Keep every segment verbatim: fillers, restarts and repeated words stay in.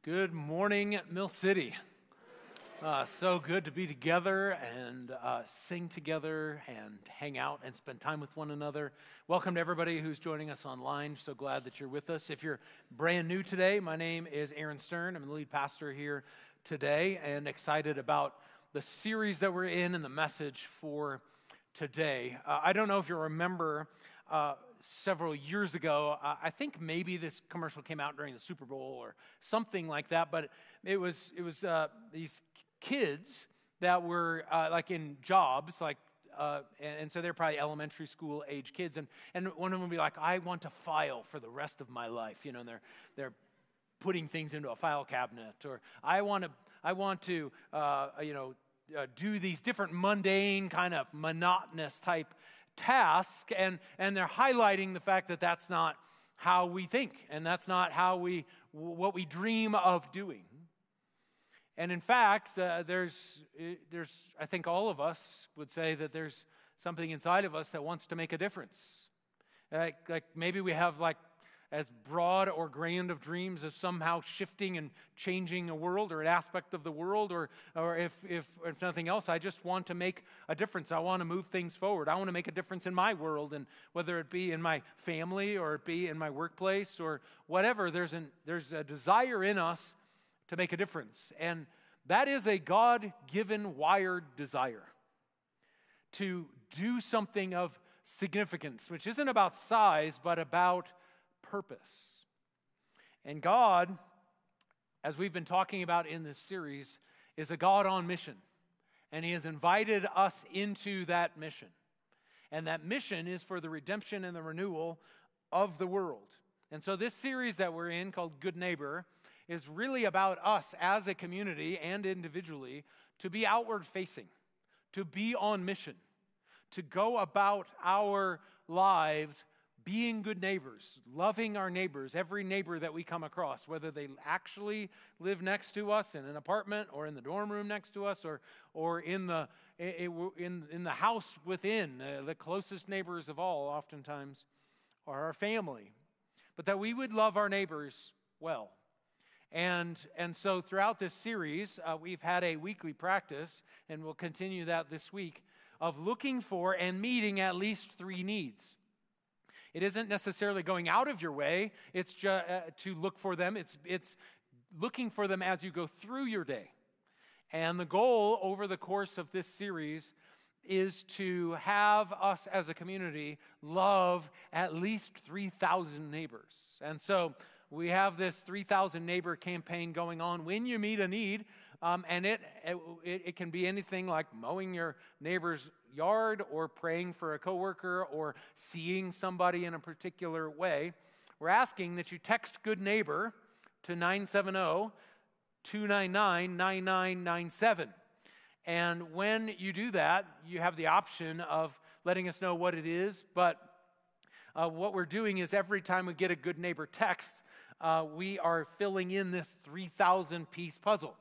Good morning, Mill City. Uh, so good to be together and uh, sing together and hang out and spend time with one another. Welcome to everybody who's joining us online. So glad that you're with us. If you're brand new today, my name is Aaron Stern. I'm the lead pastor here today and excited about the series that we're in and the message for today. Uh, I don't know if you remember uh, several years ago, uh, I think maybe this commercial came out during the Super Bowl or something like that, but it was it was uh, these kids that were uh, like in jobs, like, uh, and, and so they're probably elementary school age kids, and, and one of them would be like, I want to file for the rest of my life, you know, and they're they're putting things into a file cabinet, or I want to I want to uh, you know uh, do these different mundane kind of monotonous type task, and and they're highlighting the fact that that's not how we think, and that's not how we what we dream of doing. And in fact, uh, there's there's I think all of us would say that there's something inside of us that wants to make a difference. Like, like maybe we have like as broad or grand of dreams of somehow shifting and changing a world or an aspect of the world, or or if, if if nothing else, I just want to make a difference. I want to move things forward. I want to make a difference in my world, and whether it be in my family or it be in my workplace or whatever, there's an there's a desire in us to make a difference. And that is a God-given, wired desire to do something of significance, which isn't about size, but about purpose. And God, as we've been talking about in this series, is a God on mission. And He has invited us into that mission. And that mission is for the redemption and the renewal of the world. And so this series that we're in, called Good Neighbor, is really about us as a community and individually to be outward facing, to be on mission, to go about our lives being good neighbors, loving our neighbors, every neighbor that we come across, whether they actually live next to us in an apartment or in the dorm room next to us, or or in the in in the house within. Uh, the closest neighbors of all oftentimes are our family, but that we would love our neighbors well. And and so throughout this series, uh, we've had a weekly practice, and we'll continue that this week, of looking for and meeting at least three needs. It isn't necessarily going out of your way, it's just uh, to look for them. It's it's looking for them as you go through your day. And the goal over the course of this series is to have us as a community love at least three thousand neighbors. And so we have this three thousand neighbor campaign going on when you meet a need, um, and it, it it can be anything like mowing your neighbor's yard, or praying for a coworker, or seeing somebody in a particular way. We're asking that you text Good Neighbor to nine seven zero, two nine nine, nine nine nine seven. And when you do that, you have the option of letting us know what it is, but uh, what we're doing is every time we get a Good Neighbor text, uh, we are filling in this three thousand piece puzzle.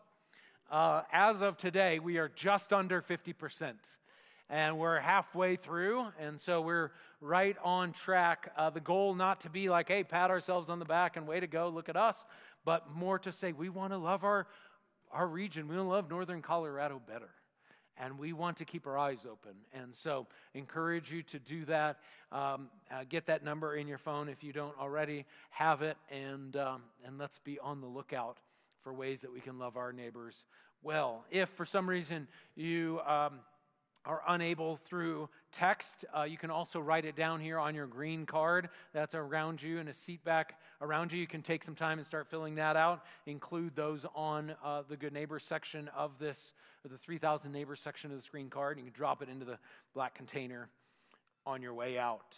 Uh, as of today, we are just under fifty percent. And we're halfway through, and so we're right on track. Uh, the goal not to be like, hey, pat ourselves on the back and way to go, look at us, but more to say we want to love our, our region. We want to love Northern Colorado better, and we want to keep our eyes open. And so encourage you to do that. Um, uh, get that number in your phone if you don't already have it, and, um, and let's be on the lookout for ways that we can love our neighbors well. If for some reason you... Um, are unable through text, uh, you can also write it down here on your green card that's around you, and a seat back around you. You can take some time and start filling that out. Include those on uh, the Good Neighbor section of this, or the three thousand Neighbors section of this green card. You can drop it into the black container on your way out.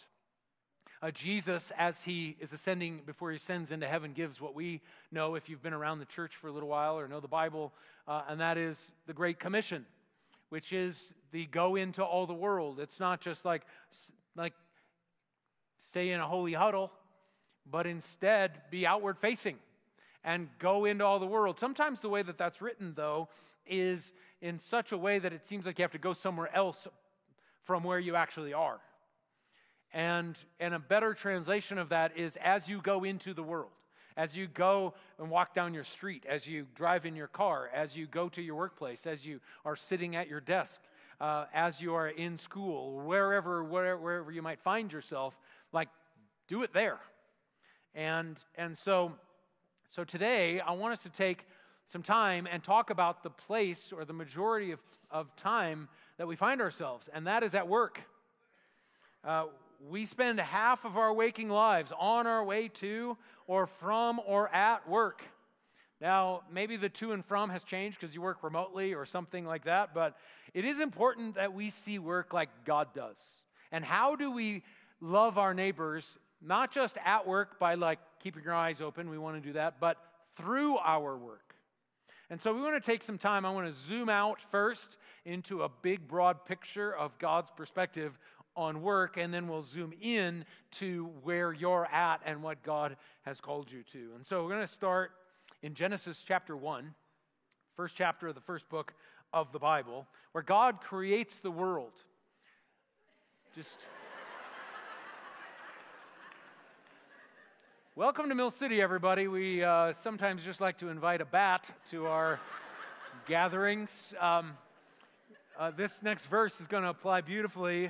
Uh, Jesus, as He is ascending before He ascends into heaven, gives what we know if you've been around the church for a little while or know the Bible, uh, and that is the Great Commission, which is the go into all the world. It's not just like, like stay in a holy huddle, but instead be outward facing and go into all the world. Sometimes the way that that's written, though, is in such a way that it seems like you have to go somewhere else from where you actually are. And, and a better translation of that is as you go into the world. as you go and walk down your street, as you drive in your car, as you go to your workplace, as you are sitting at your desk, uh, as you are in school, wherever, wherever, wherever you might find yourself, like, do it there. And, and so, so today, I want us to take some time and talk about the place or the majority of, of time that we find ourselves, and that is at work. Uh, we spend half of our waking lives on our way to or from or at work. Now, maybe the to and from has changed because you work remotely or something like that, but it is important that we see work like God does. And how do we love our neighbors, not just at work by like keeping your eyes open, we want to do that, but through our work. And so we want to take some time. I want to zoom out first into a big, broad picture of God's perspective on work, and then we'll zoom in to where you're at and what God has called you to. And so we're going to start in Genesis chapter one, first chapter of the first book of the Bible, where God creates the world. Just welcome to Mill City, everybody. We uh, sometimes just like to invite a bat to our gatherings. Um, uh, this next verse is going to apply beautifully.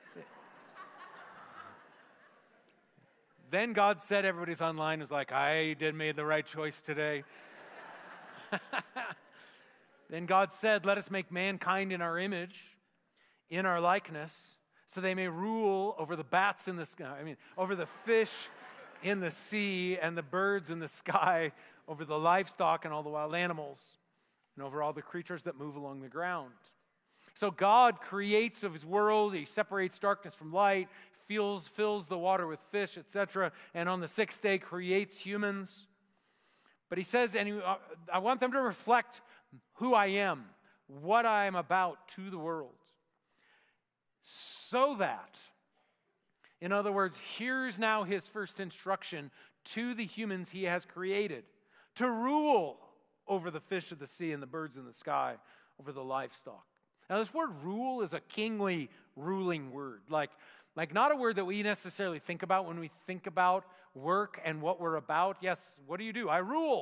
Then God said, everybody's online is like, I did made the right choice today. Then God said, let us make mankind in our image, in our likeness, so they may rule over the bats in the sky, I mean, over the fish in the sea and the birds in the sky, over the livestock and all the wild animals, and over all the creatures that move along the ground. So God creates of his world, he separates darkness from light, fills, fills the water with fish, et cetera, and on the sixth day creates humans. But he says, and I want them to reflect who I am, what I am about to the world. So that, in other words, here's now his first instruction to the humans he has created, to rule over the fish of the sea and the birds in the sky, over the livestock. Now this word rule is a kingly ruling word, like, like not a word that we necessarily think about when we think about work and what we're about. Yes, what do you do? I rule.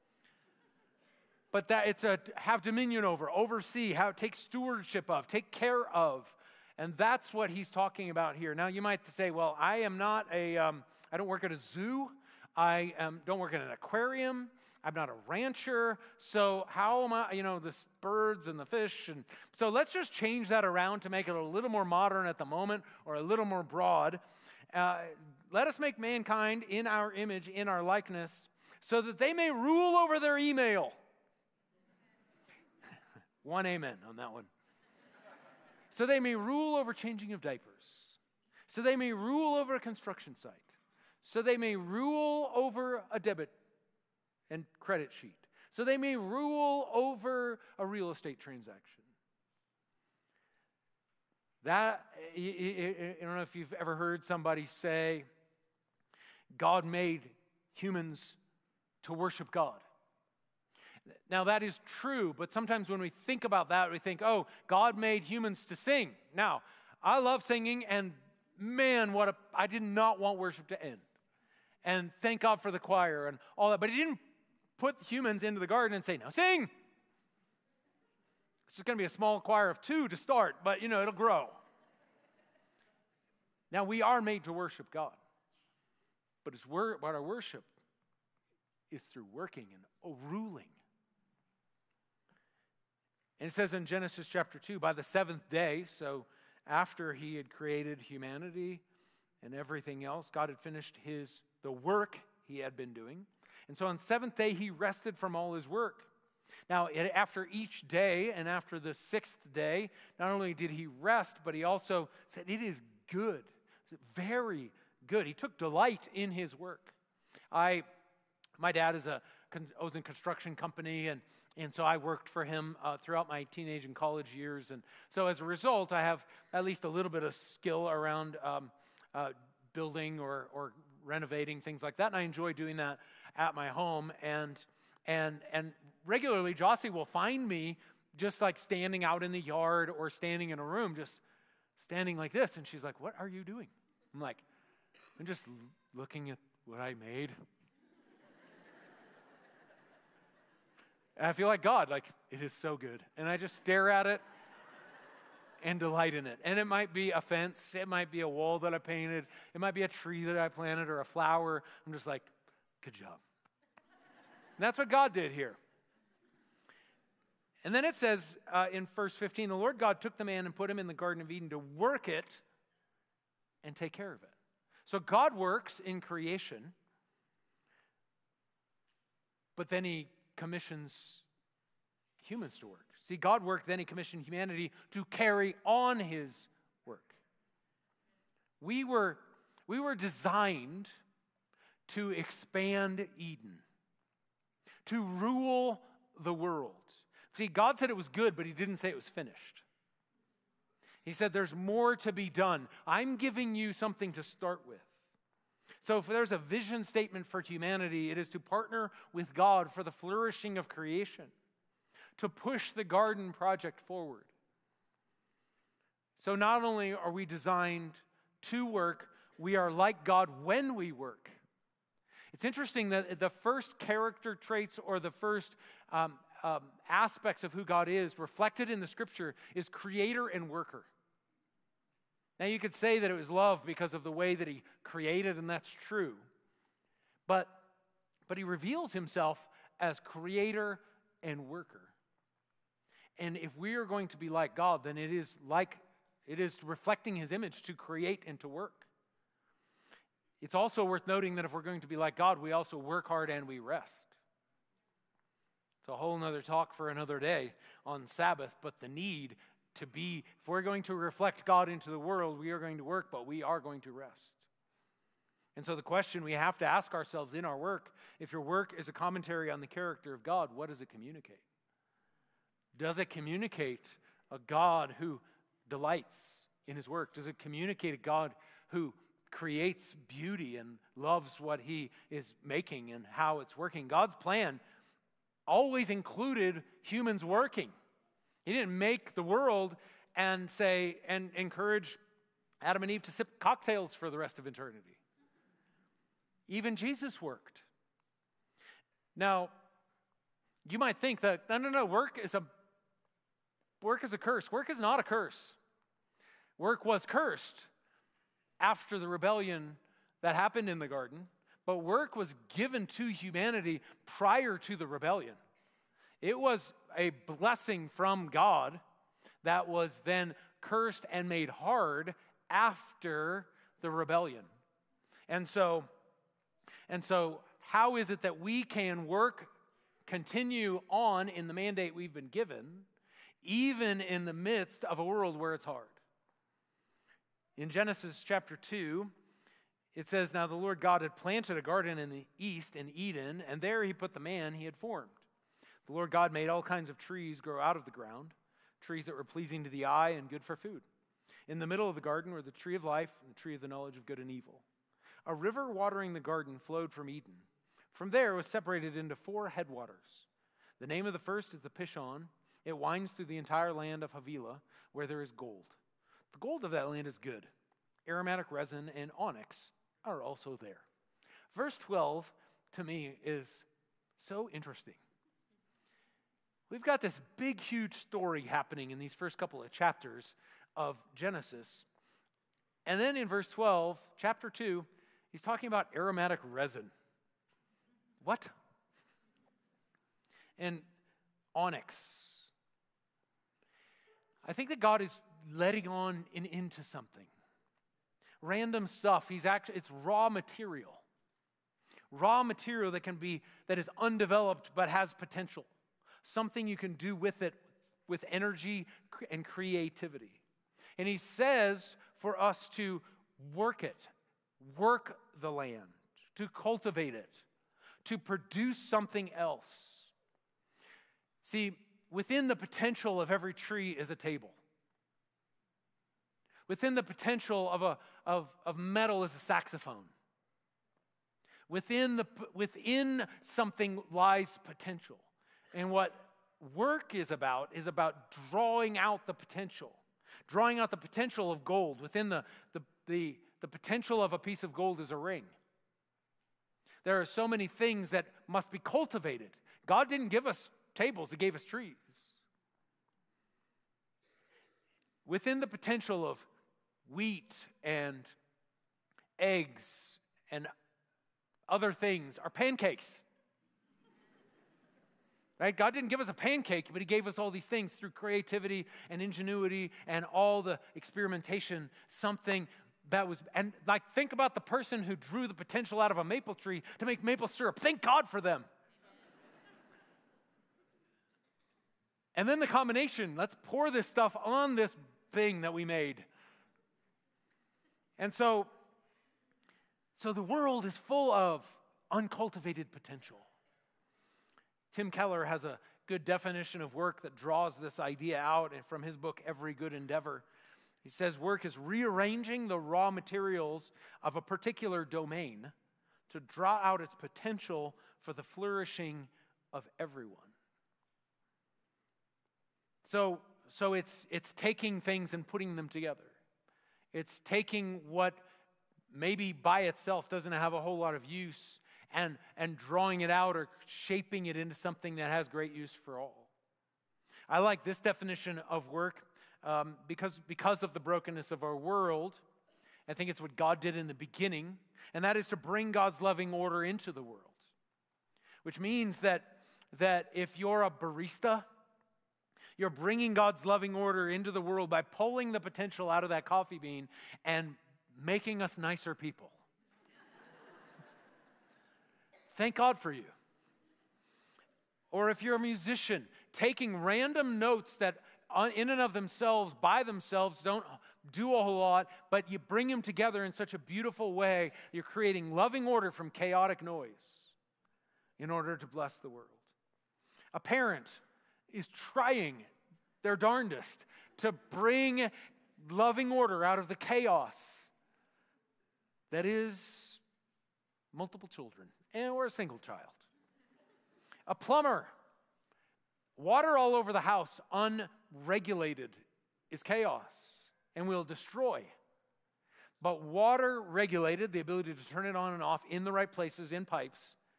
But that it's a have dominion over, oversee, how take stewardship of, take care of. And that's what he's talking about here. Now you might say, well, I am not a, um, I don't work at a zoo. I um, don't work at an aquarium. I'm not a rancher, so how am I, you know, the birds and the fish, and so let's just change that around to make it a little more modern at the moment, or a little more broad. Uh, let us make mankind in our image, in our likeness, so that they may rule over their email. One amen on that one. So they may rule over changing of diapers. So they may rule over a construction site. So they may rule over a debit and credit sheet. So they may rule over a real estate transaction. That, I don't know if you've ever heard somebody say, God made humans to worship God. Now that is true, but sometimes when we think about that, we think, oh, God made humans to sing. Now, I love singing, and man, what a, I did not want worship to end. And thank God for the choir and all that, but he didn't put humans into the garden and say, now sing. It's just going to be a small choir of two to start, but you know, it'll grow. Now we are made to worship God, but it's wor- what our worship is through working and ruling. And it says in Genesis chapter two, by the seventh day, so after he had created humanity and everything else, God had finished his the work he had been doing. And so on the seventh day, he rested from all his work. Now, after each day and after the sixth day, not only did he rest, but he also said, it is good. Very good. He took delight in his work. I, my dad is a, was in construction company, and, and so I worked for him uh, throughout my teenage and college years. And so as a result, I have at least a little bit of skill around um, uh, building or, or renovating, things like that. And I enjoy doing that at my home, and and and regularly Jossie will find me just like standing out in the yard or standing in a room, just standing like this, and she's like, what are you doing? I'm like, I'm just looking at what I made. And I feel like God, like, it is so good. And I just stare at it and delight in it. And it might be a fence, it might be a wall that I painted, it might be a tree that I planted or a flower. I'm just like, good job. And that's what God did here. And then it says uh, in verse fifteen, the Lord God took the man and put him in the Garden of Eden to work it and take care of it. So God works in creation, but then he commissions humans to work. See, God worked, then he commissioned humanity to carry on his work. We were, we were designed to expand Eden, to rule the world. See, God said it was good, but he didn't say it was finished. He said there's more to be done. I'm giving you something to start with. So if there's a vision statement for humanity, it is to partner with God for the flourishing of creation, to push the garden project forward. So not only are we designed to work, we are like God when we work. It's interesting that the first character traits or the first um, um, aspects of who God is reflected in the scripture is creator and worker. Now you could say that it was love because of the way that he created, and that's true. But, but he reveals himself as creator and worker. And if we are going to be like God, then it is like it is reflecting his image to create and to work. It's also worth noting that if we're going to be like God, we also work hard and we rest. It's a whole nother talk for another day on Sabbath, but the need to be, if we're going to reflect God into the world, we are going to work, but we are going to rest. And so the question we have to ask ourselves in our work, if your work is a commentary on the character of God, what does it communicate? Does it communicate a God who delights in his work? Does it communicate a God who creates beauty and loves what he is making and how it's working? God's plan always included humans working. He didn't make the world and say, and encourage Adam and Eve to sip cocktails for the rest of eternity. Even Jesus worked. Now, you might think that, no, no, no, work is a work is a curse. Work is not a curse. Work was cursed after the rebellion that happened in the garden, but work was given to humanity prior to the rebellion. It was a blessing from God that was then cursed and made hard after the rebellion. And so, and so how is it that we can work, continue on in the mandate we've been given, even in the midst of a world where it's hard? In Genesis chapter two, it says, now the Lord God had planted a garden in the east in Eden, and there he put the man he had formed. The Lord God made all kinds of trees grow out of the ground, trees that were pleasing to the eye and good for food. In the middle of the garden were the tree of life and the tree of the knowledge of good and evil. A river watering the garden flowed from Eden. From there it was separated into four headwaters. The name of the first is the Pishon. It winds through the entire land of Havilah, where there is gold. The gold of that land is good. Aromatic resin and onyx are also there. Verse twelve, to me, is so interesting. We've got this big, huge story happening in these first couple of chapters of Genesis. And then in verse twelve, chapter two, he's talking about aromatic resin. What? And onyx. I think that God is letting on in, into something. Random stuff. He's actually, it's raw material. Raw material that can be, that is undeveloped but has potential. Something you can do with it with energy and creativity. And he says for us to work it, work the land, to cultivate it, to produce something else. See, within the potential of every tree is a table. Within the potential of, a, of, of metal is a saxophone. Within, the, within something lies potential. And what work is about is about drawing out the potential. Drawing out the potential of gold. Within the, the, the, the potential of a piece of gold is a ring. There are so many things that must be cultivated. God didn't give us tables, He gave us trees. Within the potential of wheat and eggs and other things are pancakes. Right? God didn't give us a pancake, but He gave us all these things through creativity and ingenuity and all the experimentation, something that was, and like think about the person who drew the potential out of a maple tree to make maple syrup. Thank God for them. And then the combination, let's pour this stuff on this thing that we made. And so, so the world is full of uncultivated potential. Tim Keller has a good definition of work that draws this idea out from his book, Every Good Endeavor. He says work is rearranging the raw materials of a particular domain to draw out its potential for the flourishing of everyone. So, so it's, it's taking things and putting them together. It's taking what maybe by itself doesn't have a whole lot of use and, and drawing it out or shaping it into something that has great use for all. I like this definition of work um, because, because of the brokenness of our world. I think it's what God did in the beginning, and that is to bring God's loving order into the world. Which means that, that if you're a barista, you're bringing God's loving order into the world by pulling the potential out of that coffee bean and making us nicer people. Thank God for you. Or if you're a musician, taking random notes that in and of themselves, by themselves, don't do a whole lot, but you bring them together in such a beautiful way, you're creating loving order from chaotic noise in order to bless the world. A parent is trying their darndest to bring loving order out of the chaos that is multiple children and or a single child. A plumber, water all over the house, unregulated, is chaos and will destroy. But water regulated, the ability to turn it on and off in the right places, in pipes,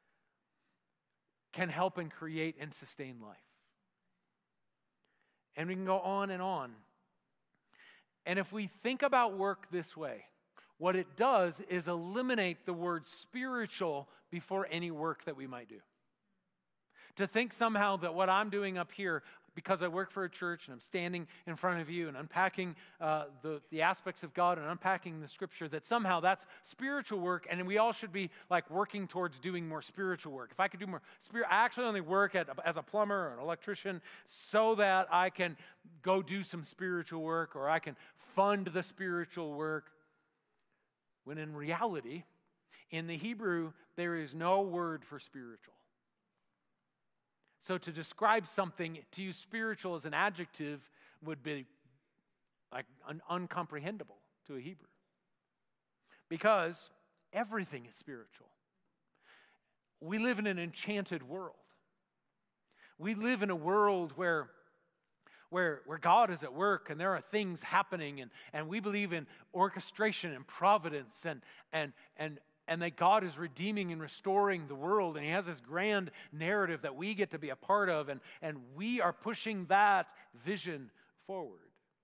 can help and create and sustain life. And we can go on and on. And if we think about work this way, what it does is eliminate the word spiritual before any work that we might do. To think somehow that what I'm doing up here, because I work for a church and I'm standing in front of you and unpacking uh, the, the aspects of God and unpacking the scripture, that somehow that's spiritual work, and we all should be like working towards doing more spiritual work. If I could do more spirit, I actually only work at, as a plumber or an electrician so that I can go do some spiritual work or I can fund the spiritual work. When in reality, in the Hebrew, there is no word for spiritual. So to describe something, to use spiritual as an adjective would be like un- uncomprehendable to a Hebrew. Because everything is spiritual. We live in an enchanted world. We live in a world where, where, where God is at work and there are things happening, and, and we believe in orchestration and providence and, and, and, and that God is redeeming and restoring the world, and He has this grand narrative that we get to be a part of, and, and we are pushing that vision forward.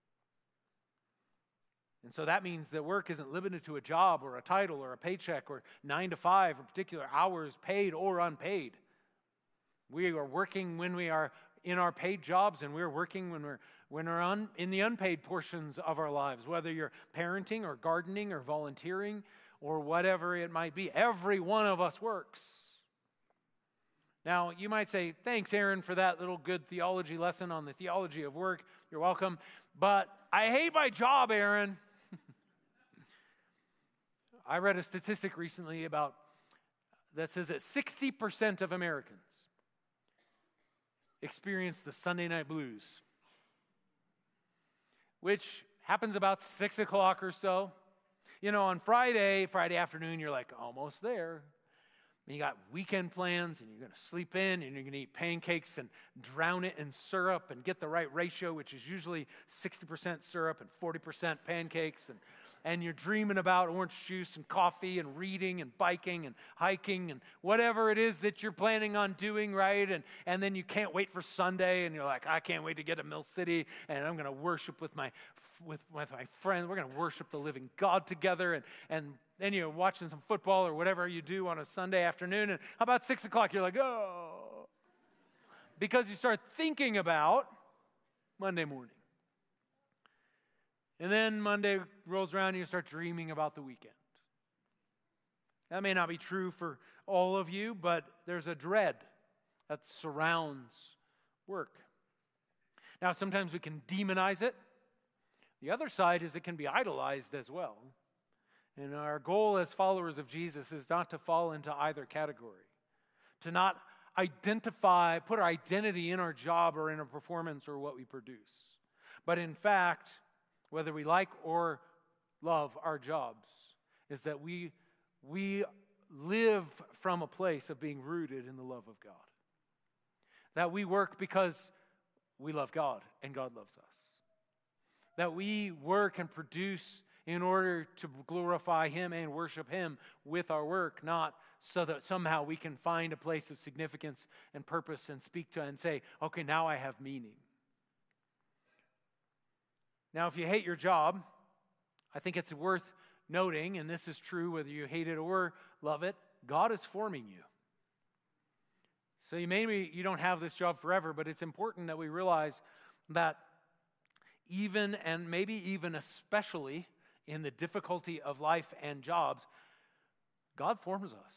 And so that means that work isn't limited to a job or a title or a paycheck or nine to five or particular hours, paid or unpaid. We are working when we are in our paid jobs, and we're working when we're when we're un, in the unpaid portions of our lives, whether you're parenting or gardening or volunteering or whatever it might be. Every one of us works. Now, you might say, thanks, Aaron, for that little good theology lesson on the theology of work. You're welcome. But I hate my job, Aaron. I read a statistic recently about that says that sixty percent of Americans experience the Sunday night blues, which happens about six o'clock or so. You know, on Friday, Friday afternoon, you're like almost there. And you got weekend plans, and you're going to sleep in, and you're going to eat pancakes and drown it in syrup and get the right ratio, which is usually sixty percent syrup and forty percent pancakes. And and you're dreaming about orange juice and coffee and reading and biking and hiking and whatever it is that you're planning on doing, right? And, and then you can't wait for Sunday, and you're like, I can't wait to get to Mill City, and I'm going to worship with my with, with my friends. We're going to worship the living God together, and, and then you're watching some football or whatever you do on a Sunday afternoon, and about six o'clock, you're like, oh, because you start thinking about Monday morning. And then Monday rolls around and you start dreaming about the weekend. That may not be true for all of you, but there's a dread that surrounds work. Now, sometimes we can demonize it. The other side is it can be idolized as well. And our goal as followers of Jesus is not to fall into either category, to not identify, put our identity in our job or in our performance or what we produce. But in fact, whether we like or love our jobs, is that we, we live from a place of being rooted in the love of God. That we work because we love God and God loves us. That we work and produce in order to glorify Him and worship Him with our work, not so that somehow we can find a place of significance and purpose and speak to and say, okay, now I have meaning. Now, if you hate your job, I think it's worth noting, and this is true whether you hate it or love it, God is forming you. So you maybe you don't have this job forever, but it's important that we realize that even and maybe even especially in the difficulty of life and jobs, God forms us.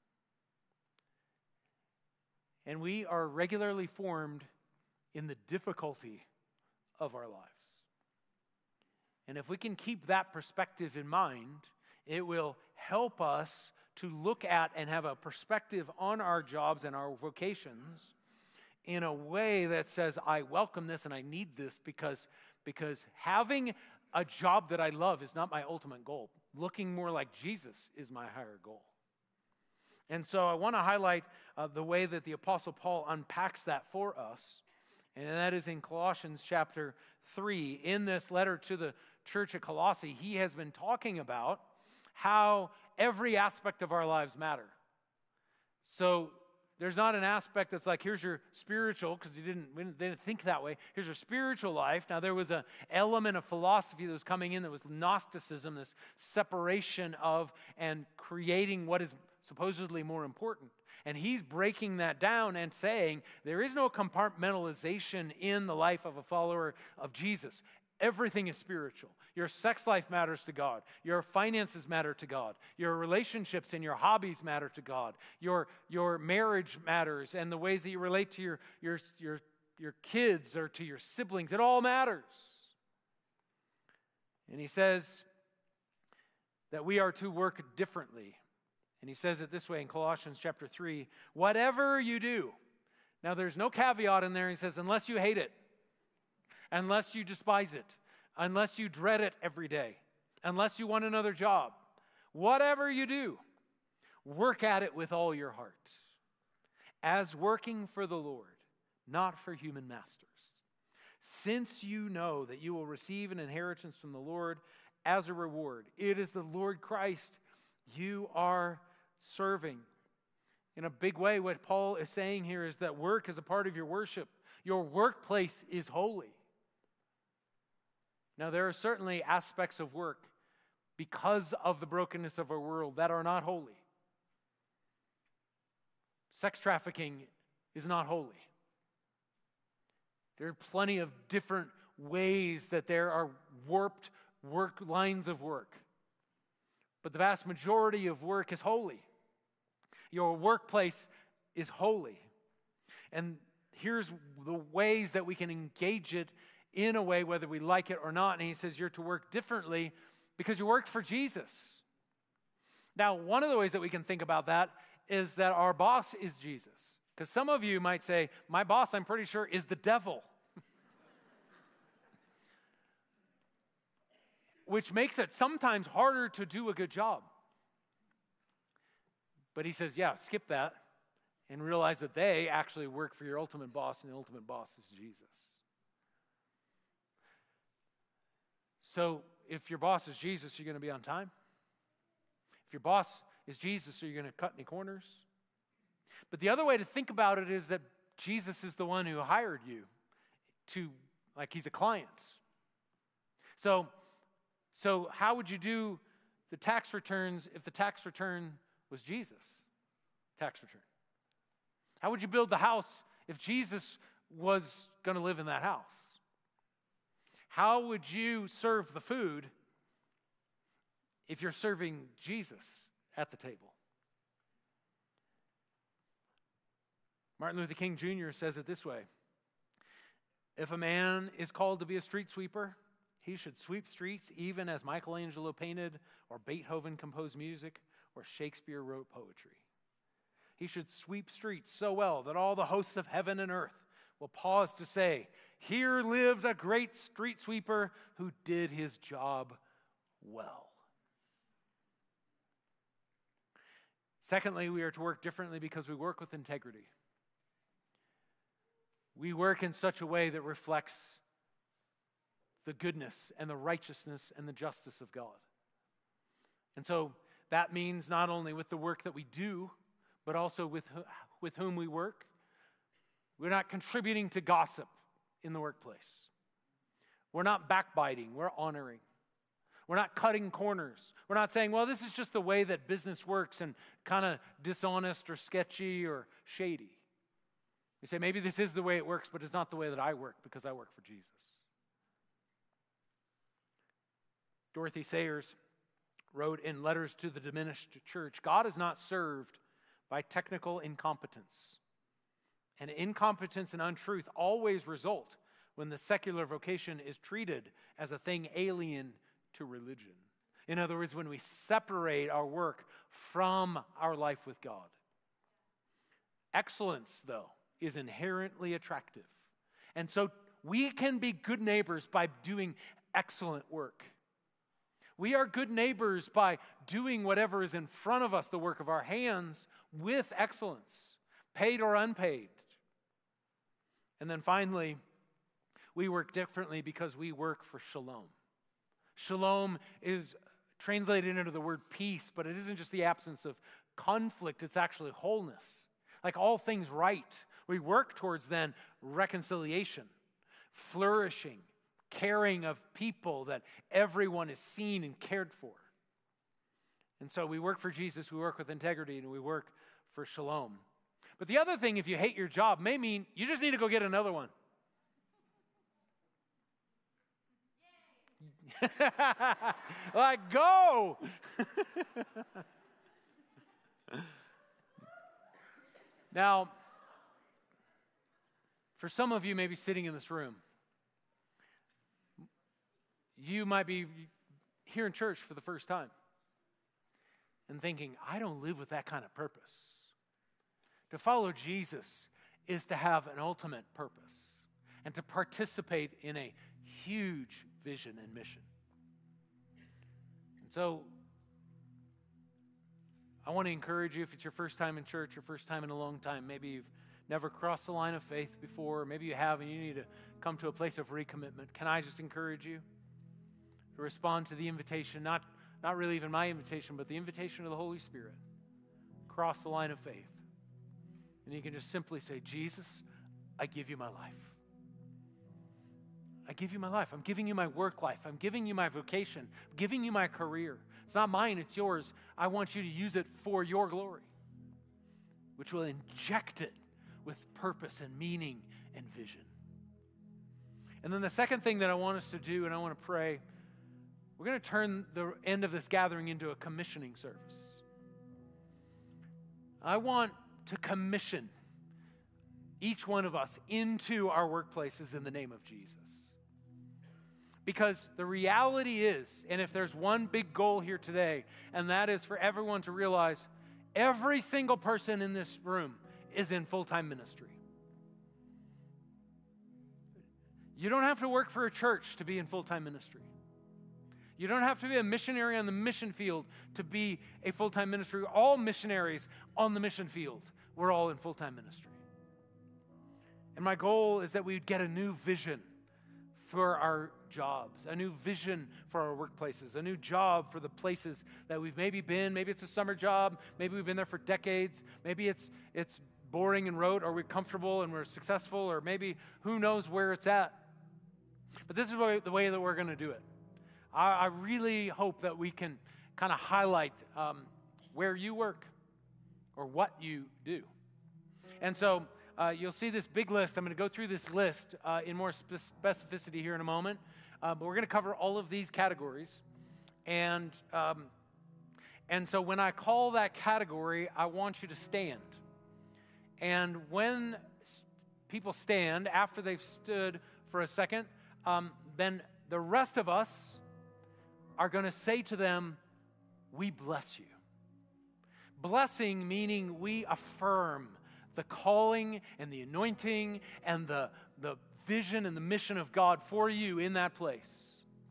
And we are regularly formed in the difficulty of our lives. And if we can keep that perspective in mind, it will help us to look at and have a perspective on our jobs and our vocations in a way that says, I welcome this and I need this because, because having a job that I love is not my ultimate goal. Looking more like Jesus is my higher goal. And so I want to highlight uh, the way that the Apostle Paul unpacks that for us, and that is in Colossians chapter three. In this letter to the church at Colossae, he has been talking about how every aspect of our lives matter. So there's not an aspect that's like, here's your spiritual, because you didn't, we didn't, they didn't think that way. Here's your spiritual life. Now, there was an element of philosophy that was coming in that was Gnosticism, this separation of and creating what is supposedly more important. And he's breaking that down and saying there is no compartmentalization in the life of a follower of Jesus. Everything is spiritual. Your sex life matters to God. Your finances matter to God. Your relationships and your hobbies matter to God. Your, your marriage matters, and the ways that you relate to your, your, your, your kids or to your siblings, it all matters. And he says that we are to work differently. And he says it this way in Colossians chapter three, whatever you do. Now there's no caveat in there. He says, unless you hate it, unless you despise it, unless you dread it every day, unless you want another job, whatever you do, work at it with all your heart, as working for the Lord, not for human masters, since you know that you will receive an inheritance from the Lord as a reward. It is the Lord Christ you are serving. In a big way, what Paul is saying here is that work is a part of your worship. Your workplace is holy. Now, there are certainly aspects of work because of the brokenness of our world that are not holy. Sex trafficking is not holy. There are plenty of different ways that there are warped work lines of work. But the vast majority of work is holy. Your workplace is holy. And here's the ways that we can engage it in a way, whether we like it or not. And he says you're to work differently because you work for Jesus. Now, one of the ways that we can think about that is that our boss is Jesus. Because some of you might say, my boss, I'm pretty sure, is the devil. Which makes it sometimes harder to do a good job. But he says, yeah, skip that and realize that they actually work for your ultimate boss, and the ultimate boss is Jesus. So if your boss is Jesus, you're going to be on time. If your boss is Jesus, are you going to cut any corners? But the other way to think about it is that Jesus is the one who hired you to, like he's a client. So, so how would you do the tax returns if the tax return was Jesus' tax return? How would you build the house if Jesus was going to live in that house? How would you serve the food if you're serving Jesus at the table? Martin Luther King Junior says it this way: if a man is called to be a street sweeper, he should sweep streets even as Michelangelo painted, or Beethoven composed music, or Shakespeare wrote poetry. He should sweep streets so well that all the hosts of heaven and earth will pause to say, "Here lived a great street sweeper who did his job well." Secondly, we are to work differently because we work with integrity. We work in such a way that reflects the goodness and the righteousness and the justice of God. And so that means not only with the work that we do, but also with, with whom we work. We're not contributing to gossip in the workplace. We're not backbiting, we're honoring. We're not cutting corners. We're not saying, well, this is just the way that business works and kind of dishonest or sketchy or shady. We say, maybe this is the way it works, but it's not the way that I work because I work for Jesus. Dorothy Sayers wrote in Letters to the Diminished Church, God is not served by technical incompetence. And incompetence and untruth always result when the secular vocation is treated as a thing alien to religion. In other words, when we separate our work from our life with God. Excellence, though, is inherently attractive. And so we can be good neighbors by doing excellent work. We are good neighbors by doing whatever is in front of us, the work of our hands, with excellence, paid or unpaid. And then finally, we work differently because we work for shalom. Shalom is translated into the word peace, but it isn't just the absence of conflict, it's actually wholeness. Like all things right. We work towards then reconciliation, flourishing, caring of people, that everyone is seen and cared for. And so we work for Jesus, we work with integrity, and we work for shalom. But the other thing, if you hate your job, may mean you just need to go get another one. Like, go! Now, for some of you maybe sitting in this room, you might be here in church for the first time and thinking, I don't live with that kind of purpose. To follow Jesus is to have an ultimate purpose and to participate in a huge vision and mission. And so I want to encourage you, if it's your first time in church, your first time in a long time, maybe you've never crossed the line of faith before, or maybe you have and you need to come to a place of recommitment. Can I just encourage you to respond to the invitation, not, not really even my invitation, but the invitation of the Holy Spirit. Cross the line of faith. And you can just simply say, Jesus, I give you my life. I give you my life. I'm giving you my work life. I'm giving you my vocation. I'm giving you my career. It's not mine, it's yours. I want you to use it for your glory, which will inject it with purpose and meaning and vision. And then the second thing that I want us to do, and I want to pray, we're going to turn the end of this gathering into a commissioning service. I want to commission each one of us into our workplaces in the name of Jesus. Because the reality is, and if there's one big goal here today, and that is for everyone to realize every single person in this room is in full-time ministry. You don't have to work for a church to be in full-time ministry. You don't have to be a missionary on the mission field to be a full-time ministry. All missionaries on the mission field, we're all in full-time ministry. And my goal is that we would get a new vision for our jobs, a new vision for our workplaces, a new job for the places that we've maybe been. Maybe it's a summer job. Maybe we've been there for decades. Maybe it's it's boring and rote, or we're comfortable and we're successful, or maybe who knows where it's at. But this is the way that we're going to do it. I, I really hope that we can kind of highlight um, where you work or what you do. And so uh, you'll see this big list. I'm going to go through this list uh, in more spe- specificity here in a moment. Uh, but we're going to cover all of these categories. And, um, and so when I call that category, I want you to stand. And when people stand, after they've stood for a second, um, then the rest of us are going to say to them, "We bless you." Blessing meaning we affirm the calling and the anointing and the, the vision and the mission of God for you in that place.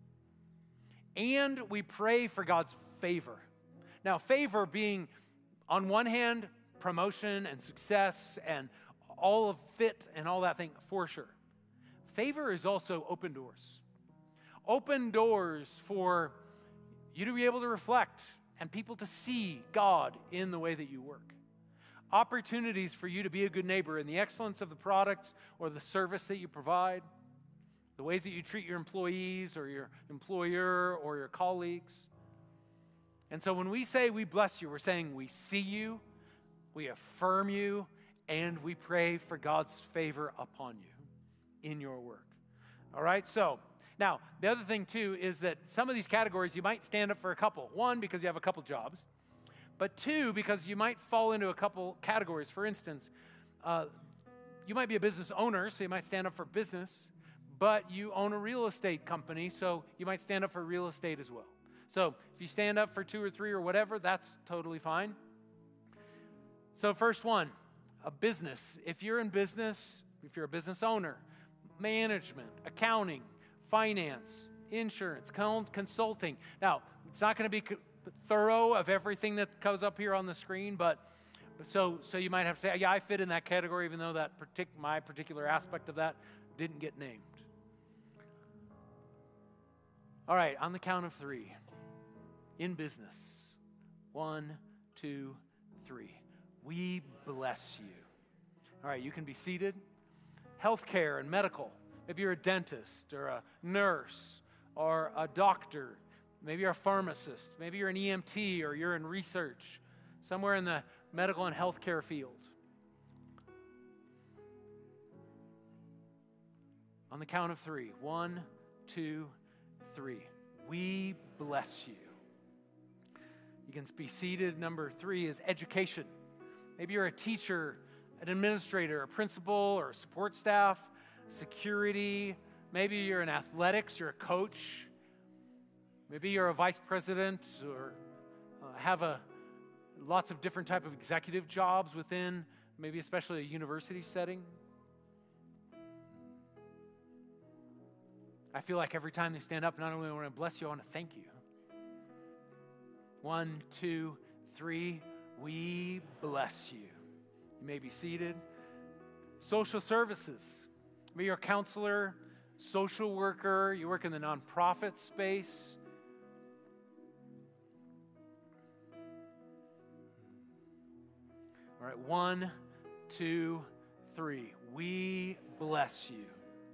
And we pray for God's favor. Now, favor being, on one hand, promotion and success and all of fit and all that thing, for sure. Favor is also open doors. Open doors for you to be able to reflect and people to see God in the way that you work. Opportunities for you to be a good neighbor in the excellence of the product or the service that you provide, the ways that you treat your employees or your employer or your colleagues. And so when we say we bless you, we're saying we see you, we affirm you, and we pray for God's favor upon you in your work. All right, so now the other thing too is that some of these categories you might stand up for a couple. One, because you have a couple jobs, but two, because you might fall into a couple categories. For instance, uh, you might be a business owner, so you might stand up for business, but you own a real estate company, so you might stand up for real estate as well. So if you stand up for two or three or whatever, that's totally fine. So first one, a business. If you're in business, if you're a business owner, management, accounting, finance, insurance, consulting. Now, it's not going to be thorough of everything that comes up here on the screen, but so so you might have to say, yeah, I fit in that category, even though that partic- my particular aspect of that didn't get named. All right, on the count of three. In business. One, two, three. We bless you. All right, you can be seated. Healthcare and medical. Maybe you're a dentist or a nurse or a doctor. Maybe you're a pharmacist. Maybe you're an E M T or you're in research, somewhere in the medical and healthcare field. On the count of three. One, two, three. We bless you. You can be seated. Number three is education. Maybe you're a teacher, an administrator, a principal, or a support staff, security. Maybe you're in athletics, you're a coach. Maybe you're a vice president or uh, have a lots of different type of executive jobs within, maybe especially a university setting. I feel like every time they stand up, not only want to bless you, I want to thank you. One, two, three. We bless you. You may be seated. Social services. Maybe you're a counselor, social worker. You work in the nonprofit space. All right, one, two, three. We bless you.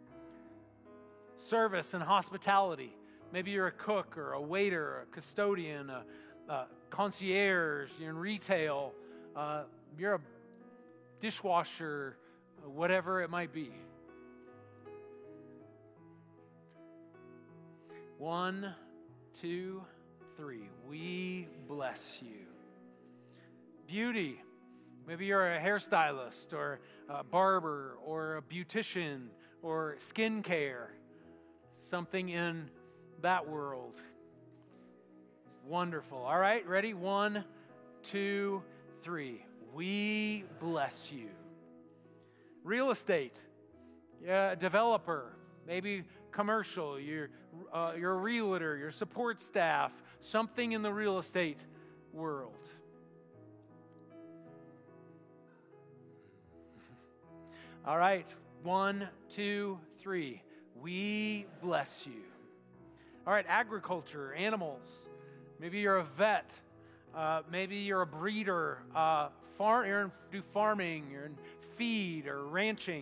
Service and hospitality. Maybe you're a cook or a waiter, a custodian, a, a concierge, you're in retail, uh, you're a dishwasher, whatever it might be. One, two, three. We bless you. Beauty. Maybe you're a hairstylist or a barber or a beautician or skincare. Something in that world. Wonderful. All right, ready? One, two, three. We bless you. Real estate. Yeah, a developer. Maybe commercial. You're, uh, you're a realtor. Your support staff. Something in the real estate world. All right. One, two, three. we bless you. All right, agriculture, animals. Maybe you're a vet. Uh, maybe you're a breeder. Uh, farm, you're in, do farming. You're in feed or ranching.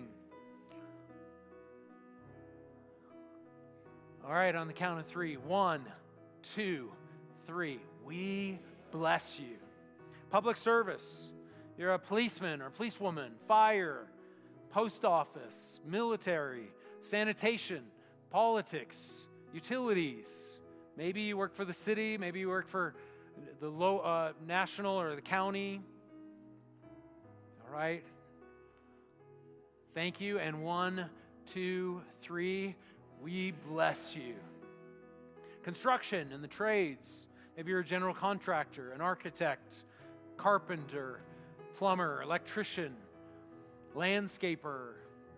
All right, on the count of three. One, two, three. We bless you. Public service. You're a policeman or policewoman, fire, post office, military, sanitation, politics, utilities. Maybe you work for the city. Maybe you work for the low, uh, national or the county. All right. Thank you. And one, two, three. We bless you. Construction and the trades. Maybe you're a general contractor, an architect, carpenter, plumber, electrician, landscaper.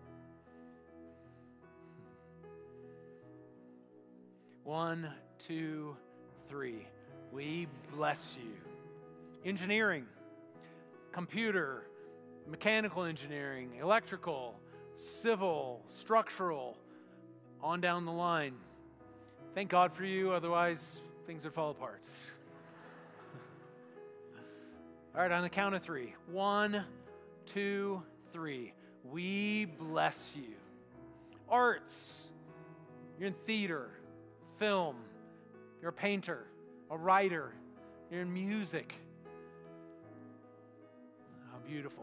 One, two, three. We bless you. Engineering, computer, mechanical engineering, electrical, civil, structural, on down the line. Thank God for you, otherwise things would fall apart. All right, on the count of three. One, two, three. We bless you. Arts. You're in theater, film. You're a painter, a writer. You're in music. How beautiful.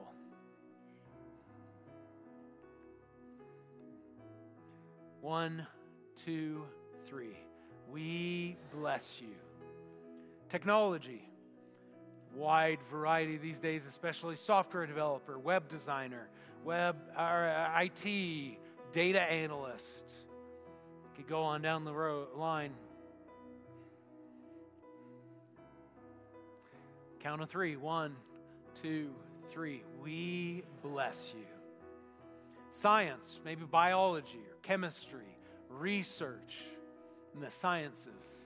One, two, three. We bless you. Technology. Wide variety these days, especially software developer, web designer, web or I T, data analyst. Could go on down the road line. Count of three. One, two, three. We bless you. Science, maybe biology or chemistry, research in the sciences.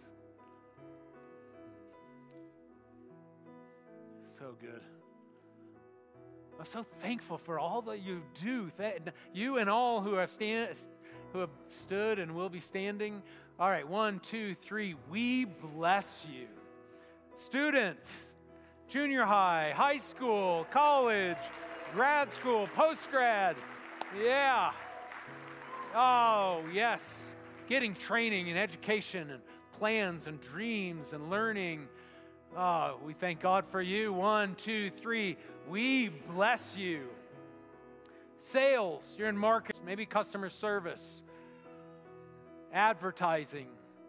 So good. I'm so thankful for all that you do. You and all who have stand, who have stood and will be standing. All right, one, two, three. We bless you. Students, junior high, high school, college, grad school, post-grad. Yeah. Oh, yes. Getting training and education and plans and dreams and learning. Oh, we thank God for you. One, two, three. We bless you. Sales, you're in markets, maybe customer service, advertising.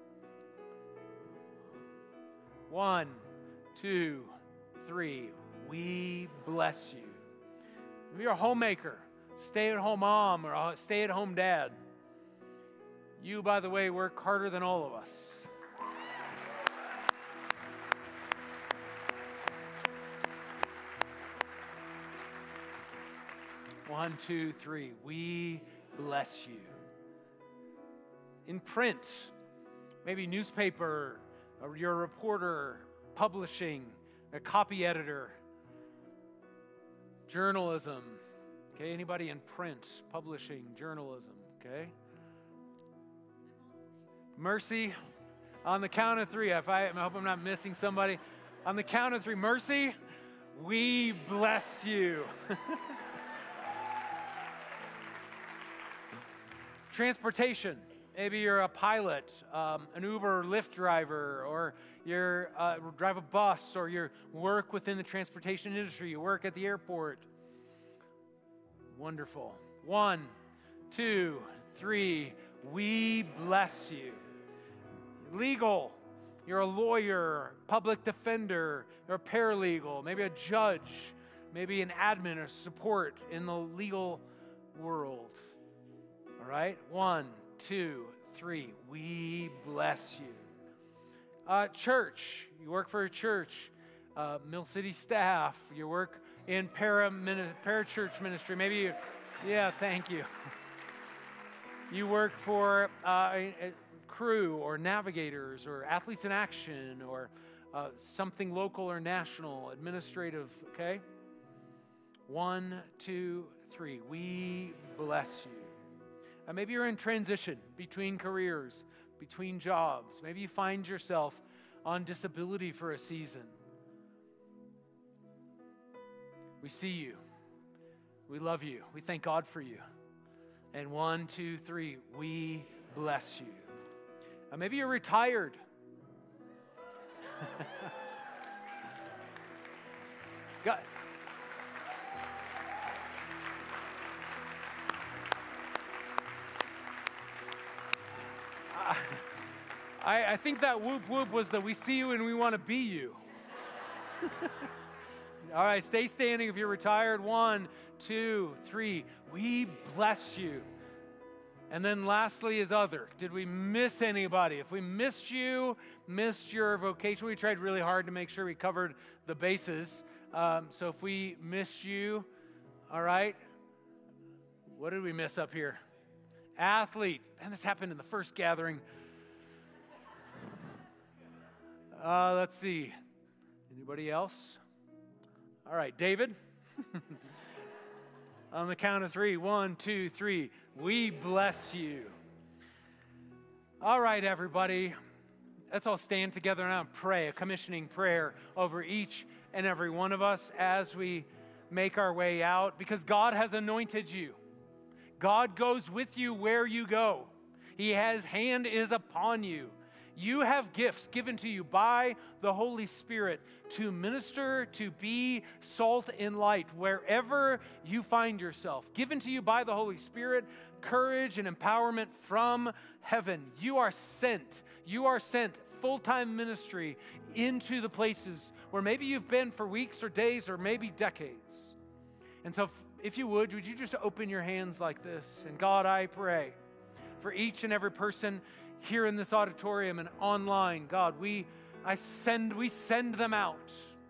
One, two, three. We bless you. If you're a homemaker, stay-at-home mom, or a stay-at-home dad, you, by the way, work harder than all of us. One, two, three. We bless you. In print, maybe newspaper, or you're a reporter, publishing, a copy editor, journalism. Okay, anybody in print, publishing, journalism, okay? Mercy, on the count of three, if I, I hope I'm not missing somebody. On the count of three, Mercy, we bless you. Transportation, maybe you're a pilot, um, an Uber or Lyft driver, or you uh, drive a bus, or you work within the transportation industry, you work at the airport. Wonderful. One, two, three. We bless you. Legal. You're a lawyer, public defender, you're a paralegal, maybe a judge, maybe an admin or support in the legal world. All right? One, two, three. We bless you. Uh, church. You work for a church. Uh, Mill City staff. You work in para, para church ministry. Maybe you, yeah, thank you. You work for uh, a, a crew or navigators or athletes in action or uh, something local or national, administrative, okay? One, two, three. We bless you. Uh, maybe you're in transition between careers, between jobs. Maybe you find yourself on disability for a season. We see you. We love you. We thank God for you. And one, two, three, we bless you. Uh, maybe you're retired. God. I, I think that whoop whoop was that we see you and we want to be you. All right, stay standing if you're retired. One, two, three. We bless you. And then lastly is other. Did we miss anybody? If we missed you, missed your vocation, we tried really hard to make sure we covered the bases. Um, so if we missed you, all right. What did we miss up here? Athlete. And this happened in the first gathering. Uh, let's see. Anybody else? All right, David. On the count of three. One, two, three. We bless you. All right, everybody. Let's all stand together now and pray a commissioning prayer over each and every one of us as we make our way out, because God has anointed you. God goes with you where you go. He has hand is upon you. You have gifts given to you by the Holy Spirit to minister, to be salt and light wherever you find yourself. Given to you by the Holy Spirit, courage and empowerment from heaven. You are sent. You are sent full-time ministry into the places where maybe you've been for weeks or days or maybe decades. And so if, if you would, would you just open your hands like this? And God, I pray for each and every person here in this auditorium and online. God, we I send we send them out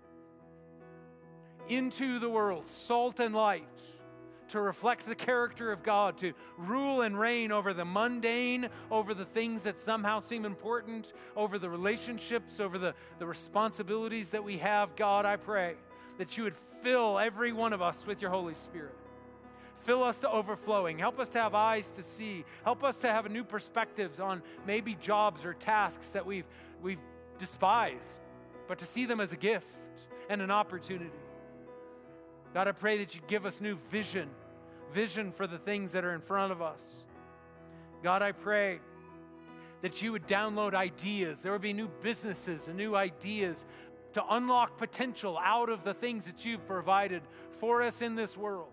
into the world, salt and light, to reflect the character of God, to rule and reign over the mundane, over the things that somehow seem important, over the relationships, over the, the responsibilities that we have. God, I pray that you would fill every one of us with your Holy Spirit. Fill us to overflowing. Help us to have eyes to see. Help us to have new perspectives on maybe jobs or tasks that we've, we've despised, but to see them as a gift and an opportunity. God, I pray that you give us new vision, vision for the things that are in front of us. God, I pray that you would download ideas. There would be new businesses and new ideas to unlock potential out of the things that you've provided for us in this world.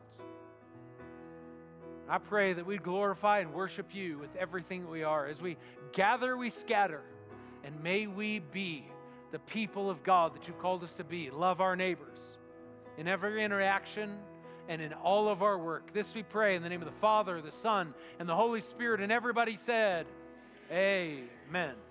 I pray that we glorify and worship you with everything that we are. As we gather, we scatter. And may we be the people of God that you've called us to be. Love our neighbors in every interaction and in all of our work. This we pray in the name of the Father, the Son, and the Holy Spirit. And everybody said, amen.